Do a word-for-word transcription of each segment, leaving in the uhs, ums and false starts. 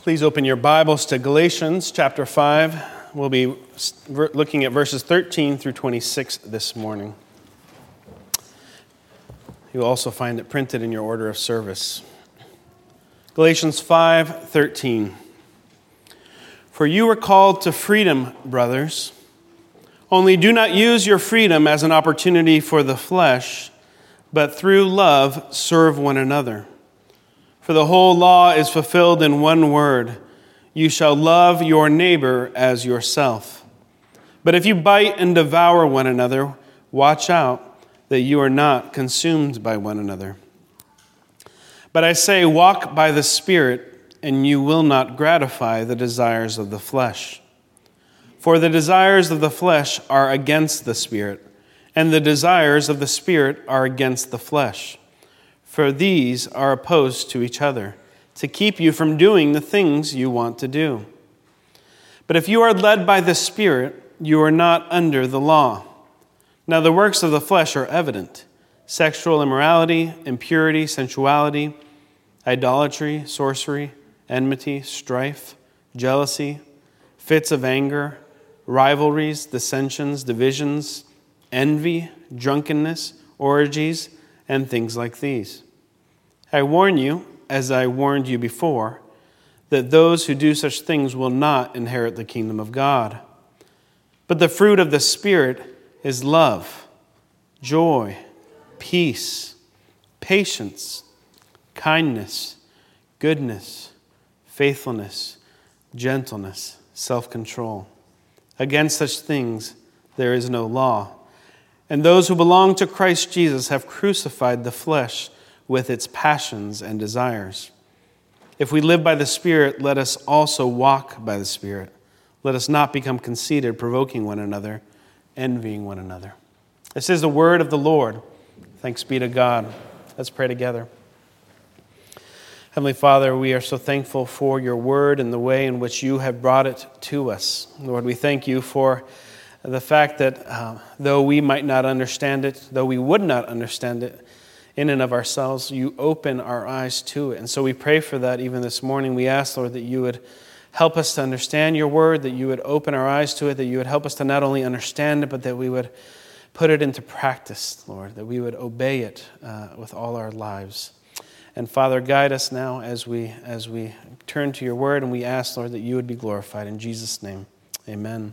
Please open your Bibles to Galatians chapter five. We'll be looking at verses thirteen through twenty-six this morning. You'll also find it printed in your order of service. Galatians five thirteen. For you were called to freedom, brothers. Only do not use your freedom as an opportunity for the flesh, but through love serve one another. For the whole law is fulfilled in one word: you shall love your neighbor as yourself. But if you bite and devour one another, watch out that you are not consumed by one another. But I say, walk by the Spirit, and you will not gratify the desires of the flesh. For the desires of the flesh are against the Spirit, and the desires of the Spirit are against the flesh. For these are opposed to each other, to keep you from doing the things you want to do. But if you are led by the Spirit, you are not under the law. Now the works of the flesh are evident: sexual immorality, impurity, sensuality, idolatry, sorcery, enmity, strife, jealousy, fits of anger, rivalries, dissensions, divisions, envy, drunkenness, orgies, and things like these. I warn you, as I warned you before, that those who do such things will not inherit the kingdom of God. But the fruit of the Spirit is love, joy, peace, patience, kindness, goodness, faithfulness, gentleness, self-control. Against such things there is no law. And those who belong to Christ Jesus have crucified the flesh with its passions and desires. If we live by the Spirit, let us also walk by the Spirit. Let us not become conceited, provoking one another, envying one another. This is the word of the Lord. Thanks be to God. Let's pray together. Heavenly Father, we are so thankful for your word and the way in which you have brought it to us. Lord, we thank you for the fact that uh, though we might not understand it, though we would not understand it in and of ourselves, you open our eyes to it. And so we pray for that even this morning. We ask, Lord, that you would help us to understand your word, that you would open our eyes to it, that you would help us to not only understand it, but that we would put it into practice, Lord, that we would obey it uh, with all our lives. And Father, guide us now as we as we turn to your word, and we ask, Lord, that you would be glorified. In Jesus' name, amen.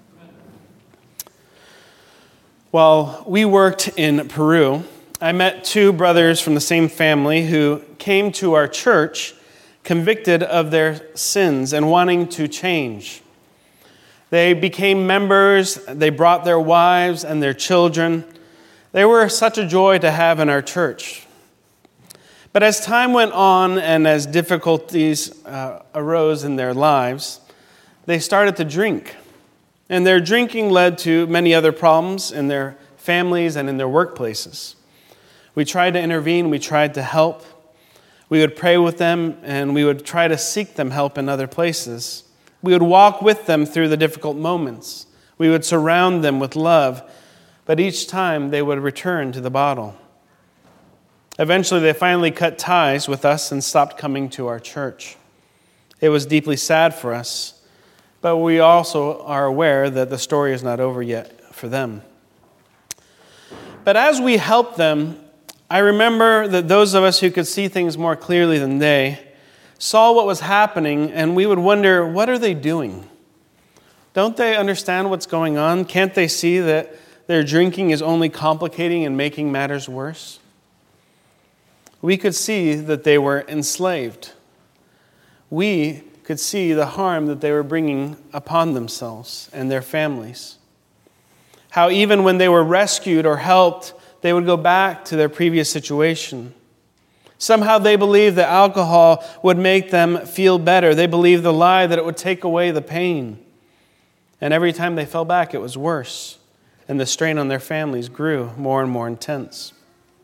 While we worked in Peru, I met two brothers from the same family who came to our church convicted of their sins and wanting to change. They became members, they brought their wives and their children. They were such a joy to have in our church. But as time went on and as difficulties uh, arose in their lives, they started to drink. And their drinking led to many other problems in their families and in their workplaces. We tried to intervene, we tried to help. We would pray with them, and we would try to seek them help in other places. We would walk with them through the difficult moments. We would surround them with love, but each time they would return to the bottle. Eventually, they finally cut ties with us and stopped coming to our church. It was deeply sad for us, but we also are aware that the story is not over yet for them. But as we helped them, I remember that those of us who could see things more clearly than they saw what was happening, and we would wonder, what are they doing? Don't they understand what's going on? Can't they see that their drinking is only complicating and making matters worse? We could see that they were enslaved. We could see the harm that they were bringing upon themselves and their families. How even when they were rescued or helped, they would go back to their previous situation. Somehow they believed that alcohol would make them feel better. They believed the lie that it would take away the pain. And every time they fell back, it was worse. And the strain on their families grew more and more intense.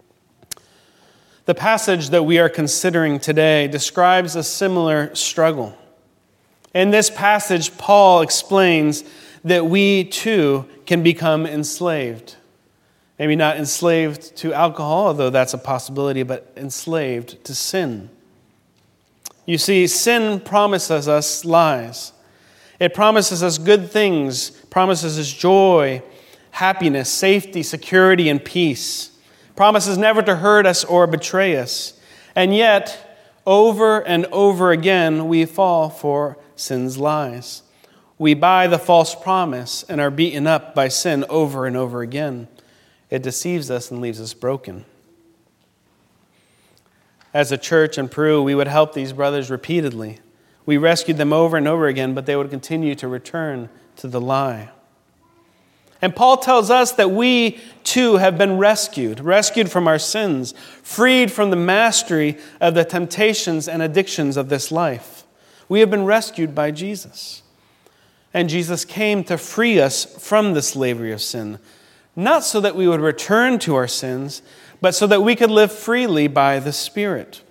The passage that we are considering today describes a similar struggle. In this passage, Paul explains that we too can become enslaved. Maybe not enslaved to alcohol, although that's a possibility, but enslaved to sin. You see, sin promises us lies. It promises us good things, promises us joy, happiness, safety, security, and peace. Promises never to hurt us or betray us. And yet, over and over again, we fall for sin's lies. We buy the false promise and are beaten up by sin over and over again. It deceives us and leaves us broken. As a church in Peru, we would help these brothers repeatedly. We rescued them over and over again, but they would continue to return to the lie. And Paul tells us that we too have been rescued, rescued from our sins, freed from the mastery of the temptations and addictions of this life. We have been rescued by Jesus. And Jesus came to free us from the slavery of sin, not so that we would return to our sins, but so that we could live freely by the Spirit.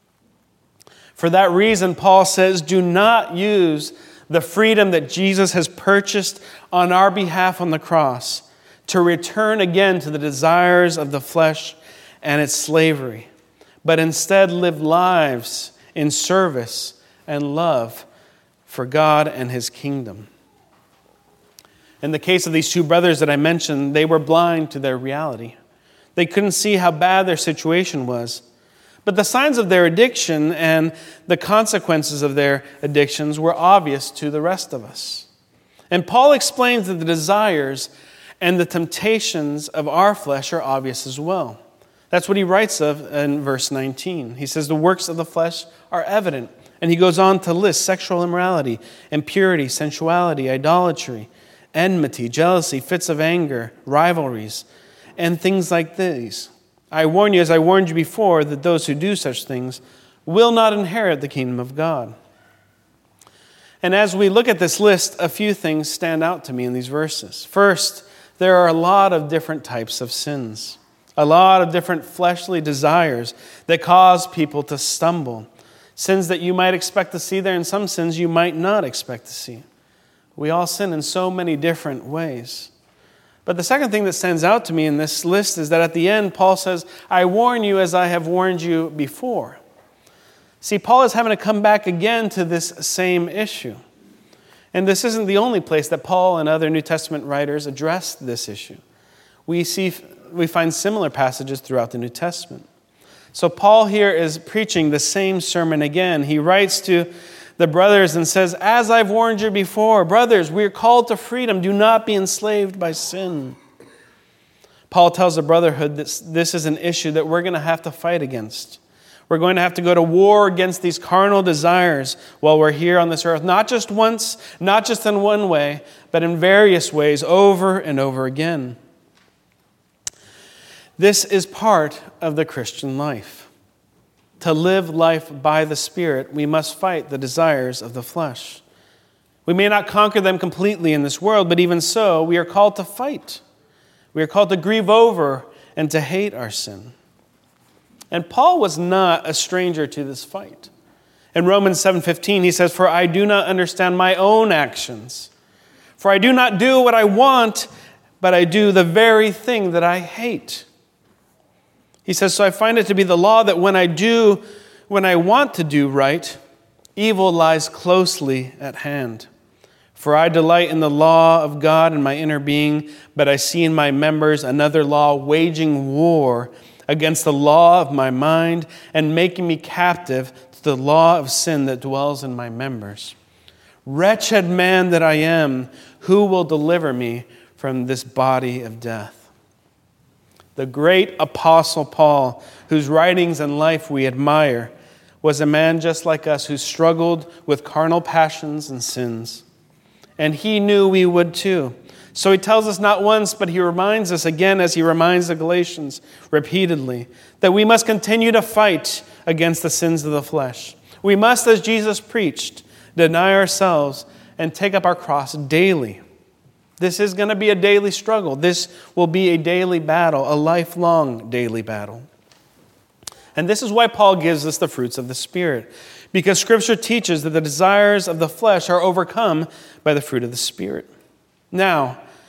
For that reason, Paul says, do not use the freedom that Jesus has purchased on our behalf on the cross to return again to the desires of the flesh and its slavery, but instead live lives in service and love for God and His kingdom. In the case of these two brothers that I mentioned, they were blind to their reality. They couldn't see how bad their situation was. But the signs of their addiction and the consequences of their addictions were obvious to the rest of us. And Paul explains that the desires and the temptations of our flesh are obvious as well. That's what he writes of in verse nineteen. He says the works of the flesh are evident. And he goes on to list sexual immorality, impurity, sensuality, idolatry, enmity, jealousy, fits of anger, rivalries, and things like these. I warn you, as I warned you before, that those who do such things will not inherit the kingdom of God. And as we look at this list, a few things stand out to me in these verses. First, there are a lot of different types of sins, a lot of different fleshly desires that cause people to stumble. Sins that you might expect to see there, and some sins you might not expect to see. We all sin in so many different ways. But the second thing that stands out to me in this list is that at the end, Paul says, I warn you as I have warned you before. See, Paul is having to come back again to this same issue. And this isn't the only place that Paul and other New Testament writers address this issue. We see, we find similar passages throughout the New Testament. So Paul here is preaching the same sermon again. He writes to the brothers and says, as I've warned you before, brothers, we are called to freedom. Do not be enslaved by sin. Paul tells the brotherhood that this is an issue that we're going to have to fight against. We're going to have to go to war against these carnal desires while we're here on this earth. Not just once, not just in one way, but in various ways over and over again. This is part of the Christian life. To live life by the Spirit, we must fight the desires of the flesh. We may not conquer them completely in this world, but even so, we are called to fight. We are called to grieve over and to hate our sin. And Paul was not a stranger to this fight. In Romans seven fifteen, he says, for I do not understand my own actions. For I do not do what I want, but I do the very thing that I hate. He says, so I find it to be the law that when I do, when I want to do right, evil lies closely at hand. For I delight in the law of God in my inner being, but I see in my members another law waging war against the law of my mind and making me captive to the law of sin that dwells in my members. Wretched man that I am, who will deliver me from this body of death? The great apostle Paul, whose writings and life we admire, was a man just like us who struggled with carnal passions and sins. And he knew we would too. So he tells us not once, but he reminds us again, as he reminds the Galatians repeatedly, that we must continue to fight against the sins of the flesh. We must, as Jesus preached, deny ourselves and take up our cross daily. This is going to be a daily struggle. This will be a daily battle, a lifelong daily battle. And this is why Paul gives us the fruits of the Spirit, because Scripture teaches that the desires of the flesh are overcome by the fruit of the Spirit. Now,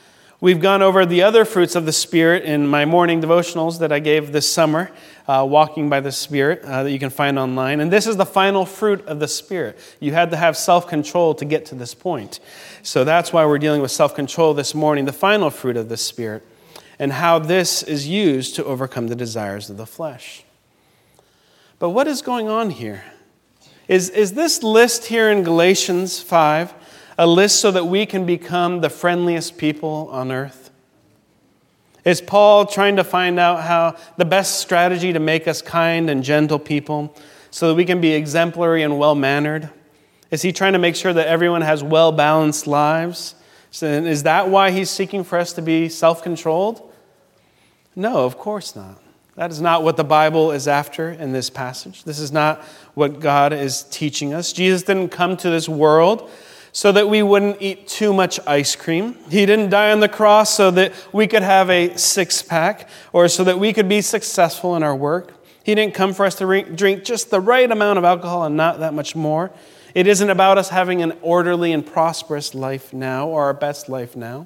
We've gone over the other fruits of the Spirit in my morning devotionals that I gave this summer, uh, Walking by the Spirit, uh, that you can find online. And this is the final fruit of the Spirit. You had to have self-control to get to this point. So that's why we're dealing with self-control this morning, the final fruit of the Spirit, and how this is used to overcome the desires of the flesh. But what is going on here? Is, is this list here in Galatians five a list so that we can become the friendliest people on earth? Is Paul trying to find out how the best strategy to make us kind and gentle people so that we can be exemplary and well-mannered? Is he trying to make sure that everyone has well-balanced lives? So is that why he's seeking for us to be self-controlled? No, of course not. That is not what the Bible is after in this passage. This is not what God is teaching us. Jesus didn't come to this world so that we wouldn't eat too much ice cream. He didn't die on the cross so that we could have a six-pack or so that we could be successful in our work. He didn't come for us to drink just the right amount of alcohol and not that much more. It isn't about us having an orderly and prosperous life now or our best life now.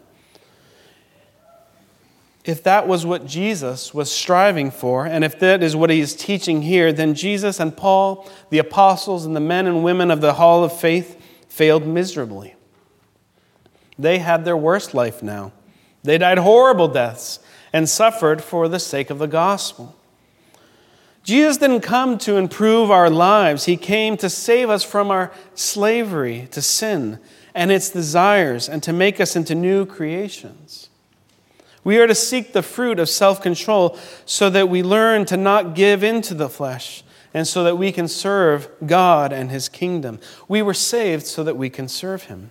If that was what Jesus was striving for, and if that is what he is teaching here, then Jesus and Paul, the apostles and the men and women of the Hall of Faith, failed miserably. They had their worst life now. They died horrible deaths and suffered for the sake of the gospel. Jesus didn't come to improve our lives. He came to save us from our slavery to sin and its desires and to make us into new creations. We are to seek the fruit of self-control so that we learn to not give in to the flesh and so that we can serve God and his kingdom. We were saved so that we can serve him.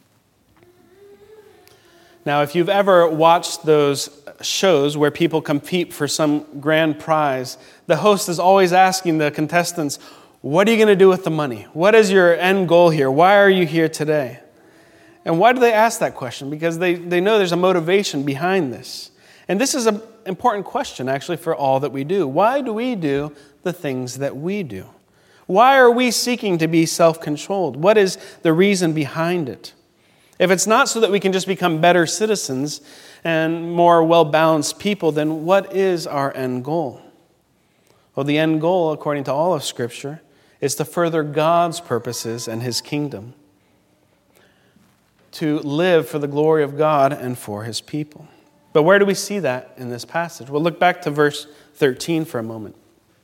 Now, if you've ever watched those shows where people compete for some grand prize, the host is always asking the contestants, what are you going to do with the money? What is your end goal here? Why are you here today? And why do they ask that question? Because they, they know there's a motivation behind this. And this is an important question, actually, for all that we do. Why do we do the things that we do? Why are we seeking to be self-controlled? What is the reason behind it? If it's not so that we can just become better citizens and more well-balanced people, then what is our end goal? Well, the end goal, according to all of Scripture, is to further God's purposes and his kingdom, to live for the glory of God and for his people. But where do we see that in this passage? Well, look back to verse thirteen for a moment.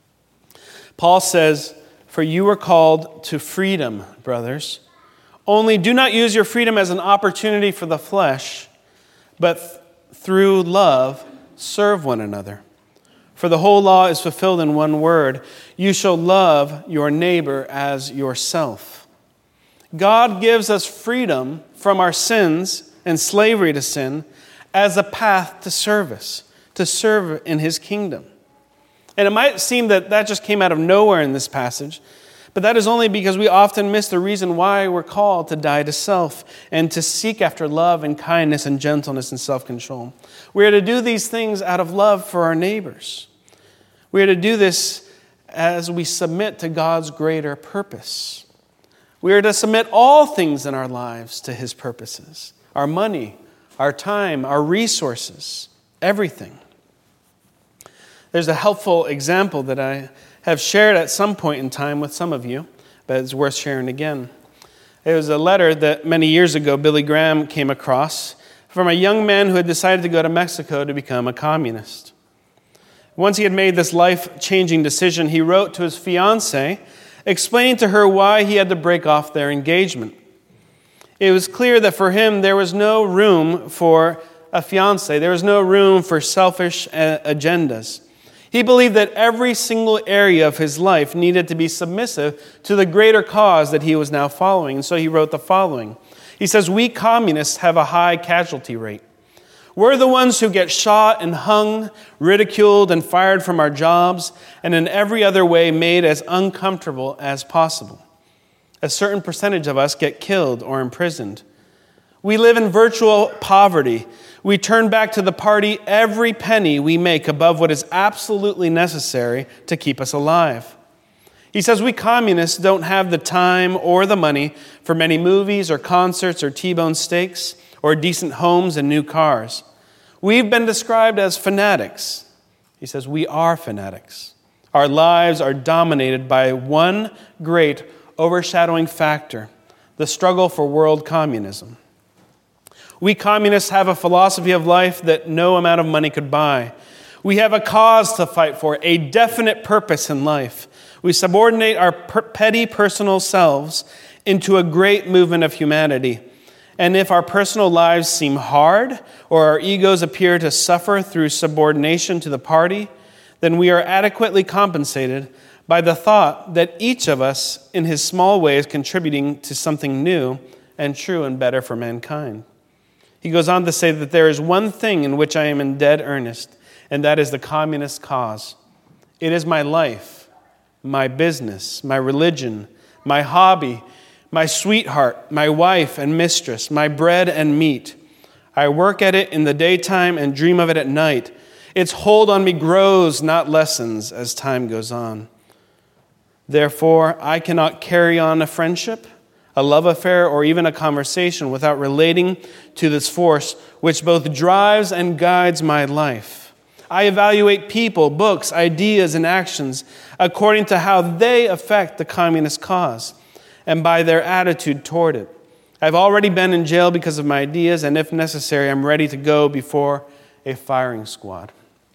Paul says, "For you were called to freedom, brothers. Only do not use your freedom as an opportunity for the flesh, but th- through love serve one another. For the whole law is fulfilled in one word: you shall love your neighbor as yourself." God gives us freedom from our sins and slavery to sin as a path to service, to serve in his kingdom. And it might seem that that just came out of nowhere in this passage, but that is only because we often miss the reason why we're called to die to self and to seek after love and kindness and gentleness and self-control. We are to do these things out of love for our neighbors. We are to do this as we submit to God's greater purpose. We are to submit all things in our lives to his purposes. Our money, our time, our resources, everything. There's a helpful example that I have shared at some point in time with some of you, but it's worth sharing again. It was a letter that many years ago Billy Graham came across from a young man who had decided to go to Mexico to become a communist. Once he had made this life-changing decision, he wrote to his fiancée, explaining to her why he had to break off their engagement. It was clear that for him there was no room for a fiancé. There was no room for selfish agendas. He believed that every single area of his life needed to be submissive to the greater cause that he was now following. And so he wrote the following. He says, "We communists have a high casualty rate. We're the ones who get shot and hung, ridiculed and fired from our jobs, and in every other way made as uncomfortable as possible. A certain percentage of us get killed or imprisoned. We live in virtual poverty. We turn back to the party every penny we make above what is absolutely necessary to keep us alive." He says, "We communists don't have the time or the money for many movies or concerts or T-bone steaks or decent homes and new cars. We've been described as fanatics. He says we are fanatics. Our lives are dominated by one great overshadowing factor, the struggle for world communism. We communists have a philosophy of life that no amount of money could buy. We have a cause to fight for, a definite purpose in life. We subordinate our per- petty personal selves into a great movement of humanity. And if our personal lives seem hard or our egos appear to suffer through subordination to the party, then we are adequately compensated by the thought that each of us in his small way is contributing to something new and true and better for mankind. He goes on to say that there is one thing in which I am in dead earnest, and that is the communist cause. It is my life, my business, my religion, my hobby, my sweetheart, my wife and mistress, my bread and meat. I work at it in the daytime and dream of it at night. Its hold on me grows, not lessens, as time goes on. Therefore, I cannot carry on a friendship, a love affair, or even a conversation without relating to this force which both drives and guides my life. I evaluate people, books, ideas, and actions according to how they affect the communist cause and by their attitude toward it. I've already been in jail because of my ideas, and if necessary, I'm ready to go before a firing squad.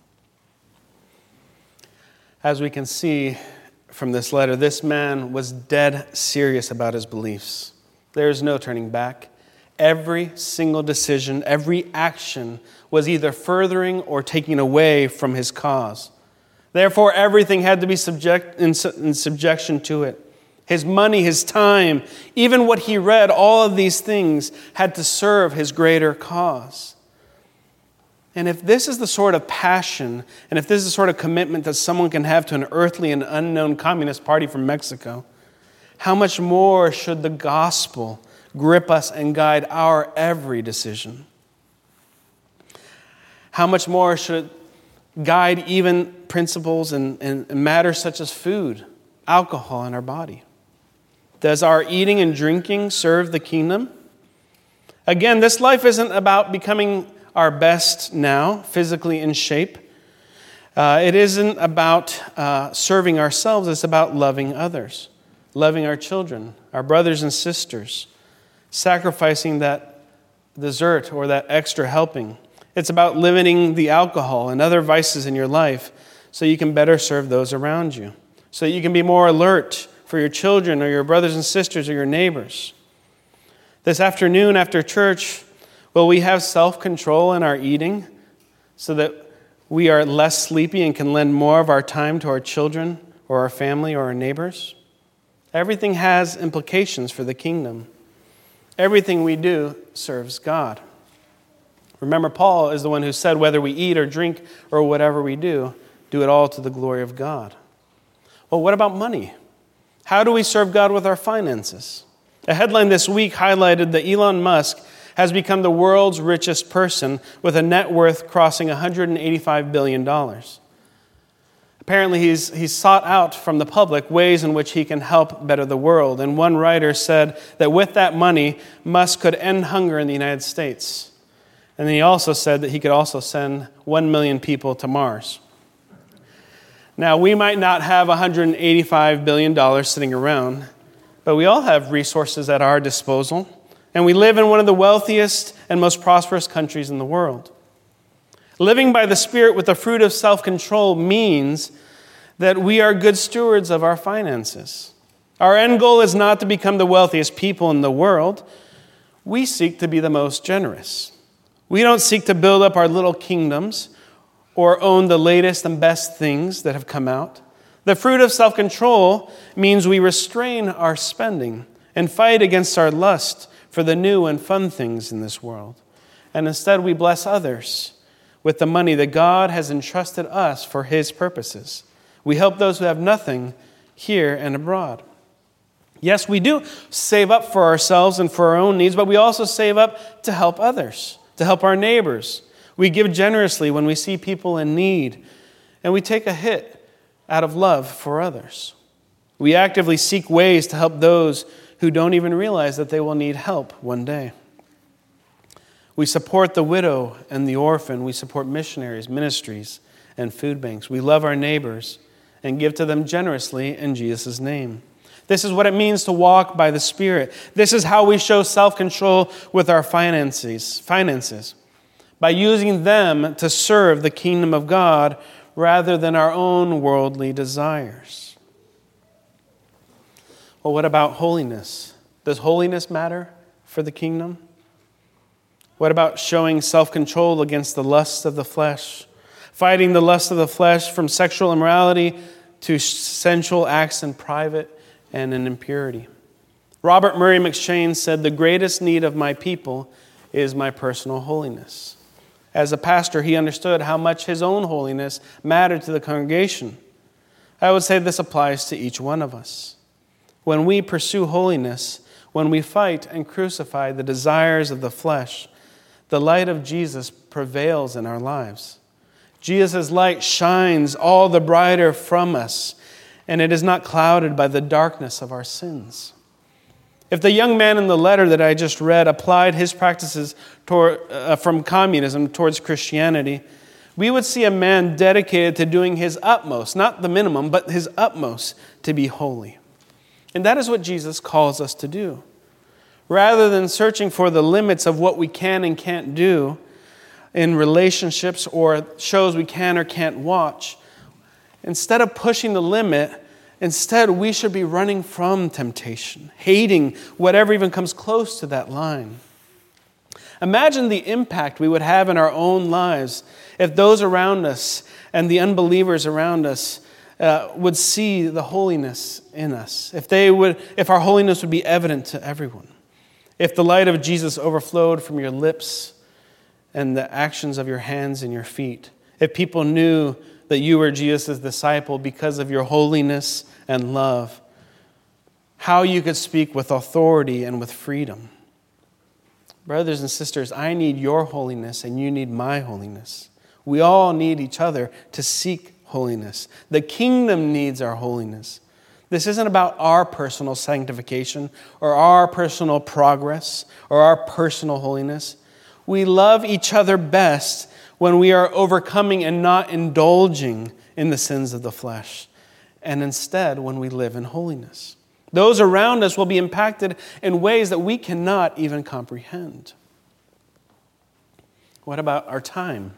As we can see from this letter, this man was dead serious about his beliefs. There is no turning back. Every single decision, every action was either furthering or taking away from his cause. Therefore, everything had to be subject in, in subjection to it. His money, his time, even what he read, all of these things had to serve his greater cause. And if this is the sort of passion, and if this is the sort of commitment that someone can have to an earthly and unknown communist party from Mexico, how much more should the gospel grip us and guide our every decision? How much more should it guide even principles and, and matters such as food, alcohol in our body? Does our eating and drinking serve the kingdom? Again, this life isn't about becoming our best now, physically in shape. Uh, it isn't about uh, serving ourselves. It's about loving others, loving our children, our brothers and sisters, sacrificing that dessert or that extra helping. It's about limiting the alcohol and other vices in your life so you can better serve those around you, so you can be more alert for your children or your brothers and sisters or your neighbors. This afternoon after church, will we have self-control in our eating so that we are less sleepy and can lend more of our time to our children or our family or our neighbors? Everything has implications for the kingdom. Everything we do serves God. Remember, Paul is the one who said, whether we eat or drink or whatever we do, do it all to the glory of God. Well, what about money? How do we serve God with our finances? A headline this week highlighted that Elon Musk has become the world's richest person with a net worth crossing one hundred eighty-five billion dollars. Apparently, he's, he's sought out from the public ways in which he can help better the world. And one writer said that with that money, Musk could end hunger in the United States. And then he also said that he could also send one million people to Mars. Now, we might not have one hundred eighty-five billion dollars sitting around, but we all have resources at our disposal. And we live in one of the wealthiest and most prosperous countries in the world. Living by the Spirit with the fruit of self-control means that we are good stewards of our finances. Our end goal is not to become the wealthiest people in the world. We seek to be the most generous. We don't seek to build up our little kingdoms or own the latest and best things that have come out. The fruit of self-control means we restrain our spending and fight against our lust for the new and fun things in this world. And instead we bless others with the money that God has entrusted us for His purposes. We help those who have nothing here and abroad. Yes, we do save up for ourselves and for our own needs, but we also save up to help others, to help our neighbors. We give generously when we see people in need, and we take a hit out of love for others. We actively seek ways to help those who don't even realize that they will need help one day. We support the widow and the orphan. We support missionaries, ministries, and food banks. We love our neighbors and give to them generously in Jesus' name. This is what it means to walk by the Spirit. This is how we show self-control with our finances, finances, by using them to serve the kingdom of God rather than our own worldly desires. Well, what about holiness? Does holiness matter for the kingdom? What about showing self-control against the lusts of the flesh? Fighting the lust of the flesh from sexual immorality to sensual acts in private and in impurity. Robert Murray McCheyne said, "The greatest need of my people is my personal holiness." As a pastor, he understood how much his own holiness mattered to the congregation. I would say this applies to each one of us. When we pursue holiness, when we fight and crucify the desires of the flesh, the light of Jesus prevails in our lives. Jesus' light shines all the brighter from us, and it is not clouded by the darkness of our sins. If the young man in the letter that I just read applied his practices toward, uh, from communism towards Christianity, we would see a man dedicated to doing his utmost, not the minimum, but his utmost to be holy. And that is what Jesus calls us to do. Rather than searching for the limits of what we can and can't do in relationships or shows we can or can't watch, instead of pushing the limit, instead we should be running from temptation, hating whatever even comes close to that line. Imagine the impact we would have in our own lives if those around us and the unbelievers around us uh, would see the holiness in us. If they would, if our holiness would be evident to everyone. If the light of Jesus overflowed from your lips and the actions of your hands and your feet. If people knew that you were Jesus' disciple because of your holiness and love, how you could speak with authority and with freedom. Brothers and sisters, I need your holiness and you need my holiness. We all need each other to seek holiness. The kingdom needs our holiness. This isn't about our personal sanctification or our personal progress or our personal holiness. We love each other best when we are overcoming and not indulging in the sins of the flesh, and instead when we live in holiness. Those around us will be impacted in ways that we cannot even comprehend. What about our time?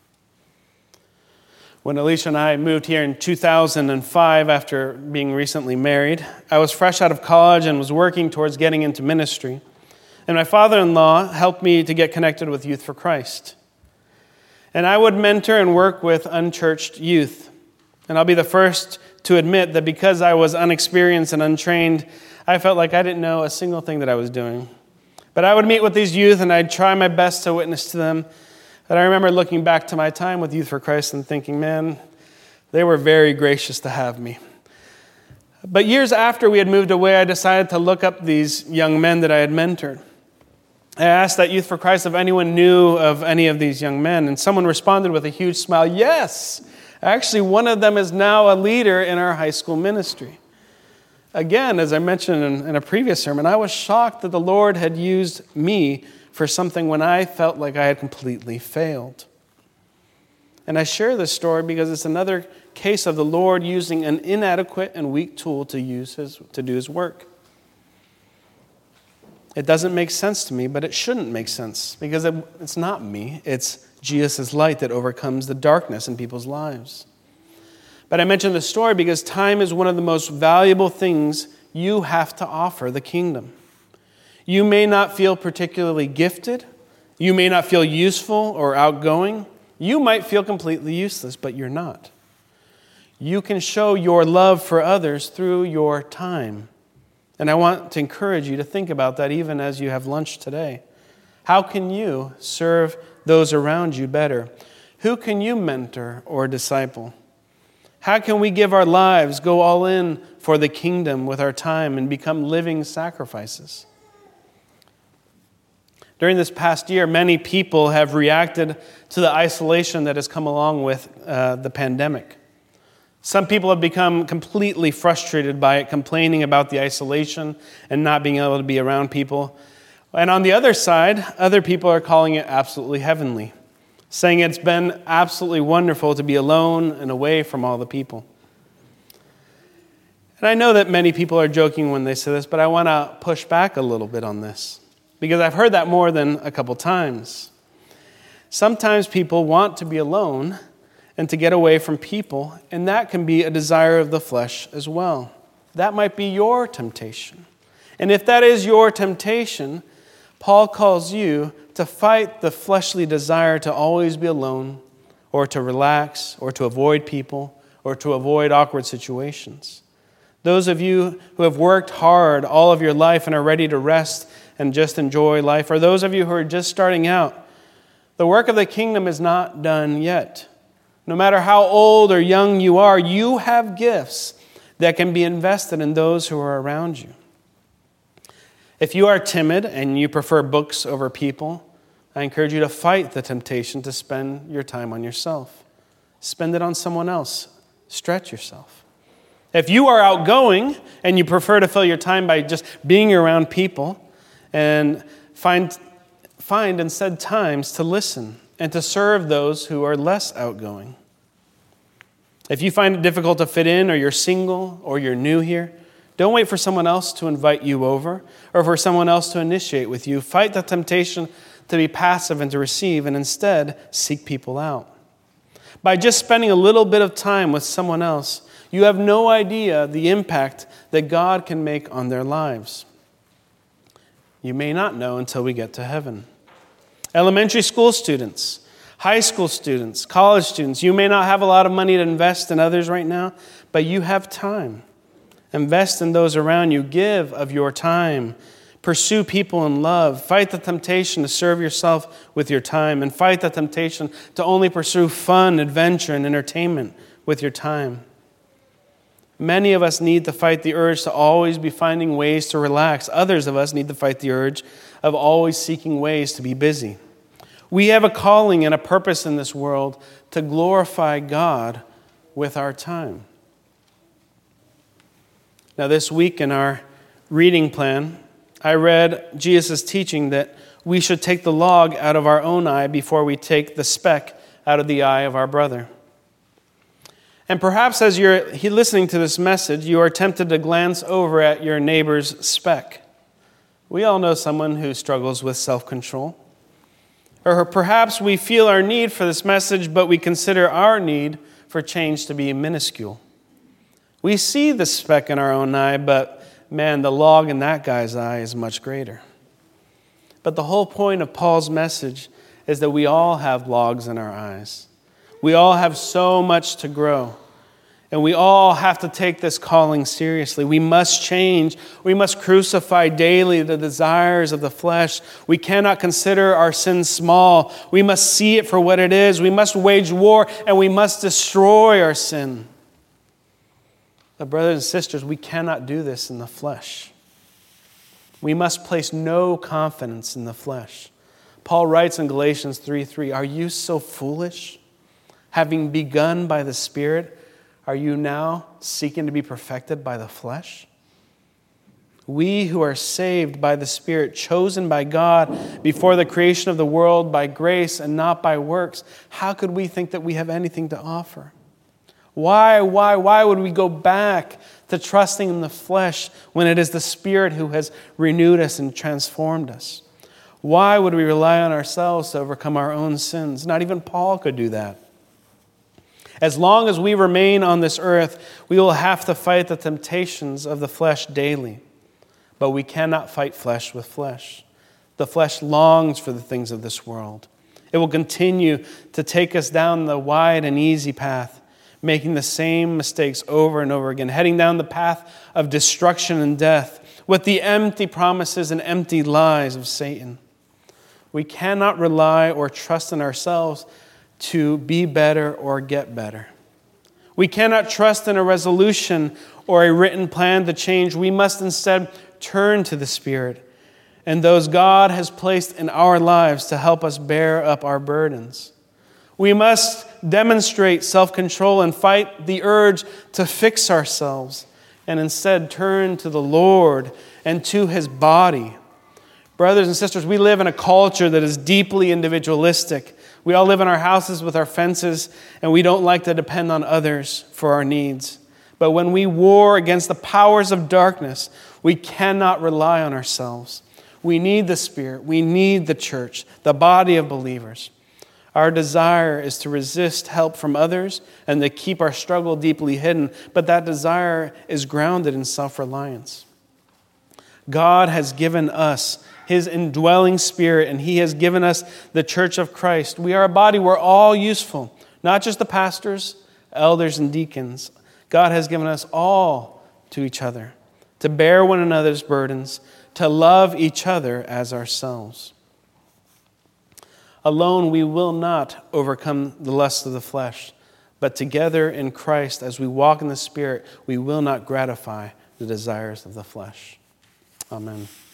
When Alicia and I moved here in two thousand five after being recently married, I was fresh out of college and was working towards getting into ministry. And my father-in-law helped me to get connected with Youth for Christ. And I would mentor and work with unchurched youth. And I'll be the first to admit that because I was unexperienced and untrained, I felt like I didn't know a single thing that I was doing. But I would meet with these youth and I'd try my best to witness to them. And I remember looking back to my time with Youth for Christ and thinking, man, they were very gracious to have me. But years after we had moved away, I decided to look up these young men that I had mentored. I asked that Youth for Christ if anyone knew of any of these young men, and someone responded with a huge smile, yes! Actually, one of them is now a leader in our high school ministry. Again, as I mentioned in, in a previous sermon, I was shocked that the Lord had used me for something when I felt like I had completely failed. And I share this story because it's another case of the Lord using an inadequate and weak tool to use his, to do his work. It doesn't make sense to me, but it shouldn't make sense because it, it's not me. It's Jesus' light that overcomes the darkness in people's lives. But I mention this story because time is one of the most valuable things you have to offer the kingdom. You may not feel particularly gifted. You may not feel useful or outgoing. You might feel completely useless, but you're not. You can show your love for others through your time. And I want to encourage you to think about that even as you have lunch today. How can you serve those around you better? Who can you mentor or disciple? How can we give our lives, go all in for the kingdom with our time and become living sacrifices? During this past year, many people have reacted to the isolation that has come along with uh, the pandemic. Some people have become completely frustrated by it, complaining about the isolation and not being able to be around people. And on the other side, other people are calling it absolutely heavenly, saying it's been absolutely wonderful to be alone and away from all the people. And I know that many people are joking when they say this, but I want to push back a little bit on this, because I've heard that more than a couple times. Sometimes people want to be alone and to get away from people, and that can be a desire of the flesh as well. That might be your temptation. And if that is your temptation, Paul calls you to fight the fleshly desire to always be alone, or to relax, or to avoid people, or to avoid awkward situations. Those of you who have worked hard all of your life and are ready to rest and just enjoy life, or those of you who are just starting out, the work of the kingdom is not done yet. No matter how old or young you are, you have gifts that can be invested in those who are around you. If you are timid and you prefer books over people, I encourage you to fight the temptation to spend your time on yourself. Spend it on someone else. Stretch yourself. If you are outgoing and you prefer to fill your time by just being around people, and find, find instead times to listen and to serve those who are less outgoing. If you find it difficult to fit in, or you're single, or you're new here, don't wait for someone else to invite you over or for someone else to initiate with you. Fight the temptation to be passive and to receive, and instead seek people out. By just spending a little bit of time with someone else, you have no idea the impact that God can make on their lives. You may not know until we get to heaven. Elementary school students, high school students, college students, you may not have a lot of money to invest in others right now, but you have time. Invest in those around you. Give of your time. Pursue people in love. Fight the temptation to serve yourself with your time, and fight the temptation to only pursue fun, adventure, and entertainment with your time. Many of us need to fight the urge to always be finding ways to relax. Others of us need to fight the urge of always seeking ways to be busy. We have a calling and a purpose in this world to glorify God with our time. Now, this week in our reading plan, I read Jesus' teaching that we should take the log out of our own eye before we take the speck out of the eye of our brother. And perhaps as you're listening to this message, you are tempted to glance over at your neighbor's speck. We all know someone who struggles with self-control. Or perhaps we feel our need for this message, but we consider our need for change to be minuscule. We see the speck in our own eye, but man, the log in that guy's eye is much greater. But the whole point of Paul's message is that we all have logs in our eyes. We all have so much to grow. And we all have to take this calling seriously. We must change. We must crucify daily the desires of the flesh. We cannot consider our sin small. We must see it for what it is. We must wage war, and we must destroy our sin. But brothers and sisters, we cannot do this in the flesh. We must place no confidence in the flesh. Paul writes in Galatians three three, "Are you so foolish? Having begun by the Spirit, are you now seeking to be perfected by the flesh?" We who are saved by the Spirit, chosen by God before the creation of the world by grace and not by works, how could we think that we have anything to offer? Why, why, why would we go back to trusting in the flesh when it is the Spirit who has renewed us and transformed us? Why would we rely on ourselves to overcome our own sins? Not even Paul could do that. As long as we remain on this earth, we will have to fight the temptations of the flesh daily. But we cannot fight flesh with flesh. The flesh longs for the things of this world. It will continue to take us down the wide and easy path, making the same mistakes over and over again, heading down the path of destruction and death with the empty promises and empty lies of Satan. We cannot rely or trust in ourselves to be better or get better. We cannot trust in a resolution or a written plan to change. We must instead turn to the Spirit and those God has placed in our lives to help us bear up our burdens. We must demonstrate self-control and fight the urge to fix ourselves and instead turn to the Lord and to His body. Brothers and sisters, we live in a culture that is deeply individualistic. We all live in our houses with our fences, and we don't like to depend on others for our needs. But when we war against the powers of darkness, we cannot rely on ourselves. We need the Spirit. We need the church, the body of believers. Our desire is to resist help from others and to keep our struggle deeply hidden, but that desire is grounded in self-reliance. God has given us His indwelling Spirit, and He has given us the church of Christ. We are a body. We're all useful, not just the pastors, elders, and deacons. God has given us all to each other, to bear one another's burdens, to love each other as ourselves. Alone we will not overcome the lust of the flesh, but together in Christ, as we walk in the Spirit, we will not gratify the desires of the flesh. Amen.